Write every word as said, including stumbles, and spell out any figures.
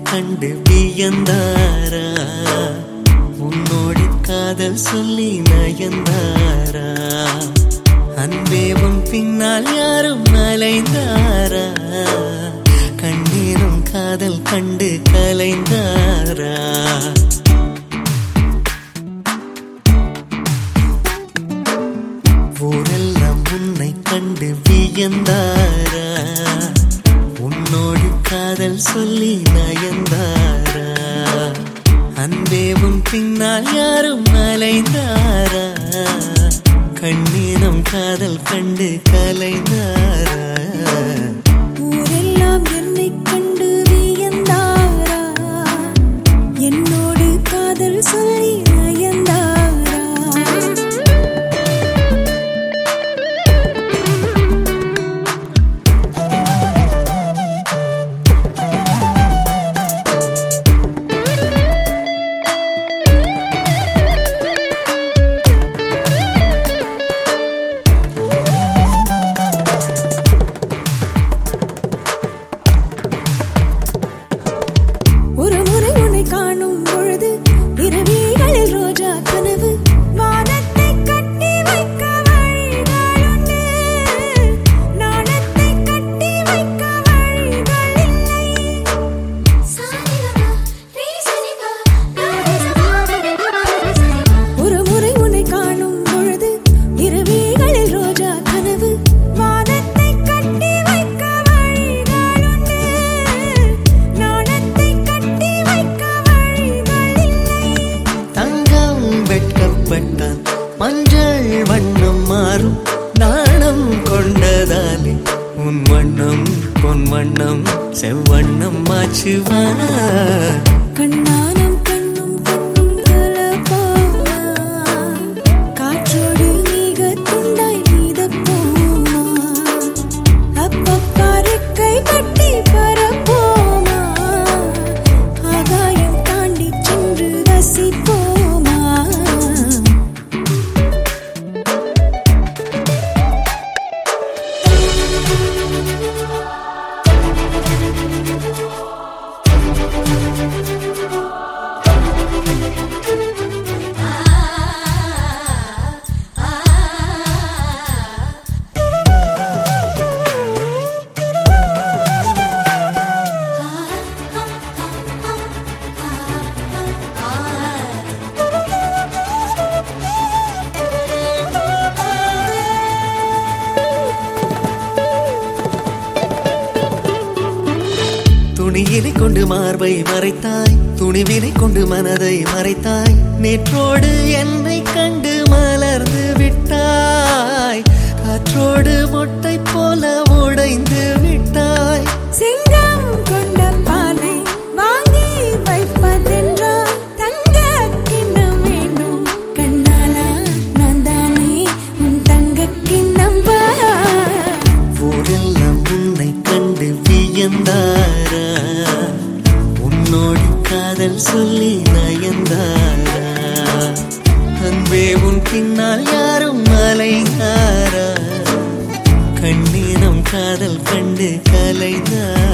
கண்டு வியந்தாரா உன்னோடு காதல் சொல்லி நயந்தாரா அன்பே உன் பின்னால் யாரும் அலைந்தாரா கண்ணீரும் காதல் கண்டு கலைந்தாரா ஊரெல்லாம் உன்னை கண்டு வியந்தாரா உன்னோடு காதல் சொல்லி நயந்தாரா அன்பே உன் பின்னால் யாரும் அலைந்தாரா கண்ணீரும் காதல் கண்டு கலைந்தாரா ஊரெல்லாம் என்னை கண்டு வியந்தாரா என்னோடு காதல் சொல்லி நயந்தாரா காணும் பொழுது இரவிகளில் ரோஜா கனவு வானத்தை கட்டி வைக்க வழிகளுண்டு நாணத்தை கட்டி வைக்க வழிகள் இல்லை ஒரு முறை உன்னை காணும் பொழுது இரவிகளில் ரோஜா கனவு வானத்தை கட்டி வைக்க வழிகளுண்டு நாணத்தை கட்டி வைக்க வெட்கப்பட்டான் மஞ்சள் வண்ணம் மாறும் நாணம் கொண்டதாலே உன் வண்ணம் பொன் வண்ணம் செவ்வண்ணம் மாச்சுவா கண்ணானம் கண்ணும் கண்ணும் கலப்பாமா காற்றோடு நீக துண்டாய் நீதப்போமா அப்பப்பா ரெக்கை கட்டி பரப்போமா ஆகாயம் தாண்டி சென்று ரசிப்போம் துணியினை கொண்டு மார்பை மறைத்தாய் துணிவினை கொண்டு மனதை மறைத்தாய் நேற்றோடு என்னை கண்டு மலர்ந்து விட்டாய் காற்றோடு மொட்டை போல உடைந்து விட்டாய் சிங்கம் கொண்ட பாலை வாங்கி வைப்பதென்றால் தங்க கிண்ணம் வேண்டும் கண்ணாலா நான் தானே உன் தங்க கிண்ணம் ஊரெல்லாம் உன்னை கண்டு வியந்தாரா உன்னோடு காதல் சொல்லி நயந்தாரா அன்பே உன் பின்னால் யாரும் அலைந்தாரா கண்ணீரம் காதல் கண்டு கலைந்தாரா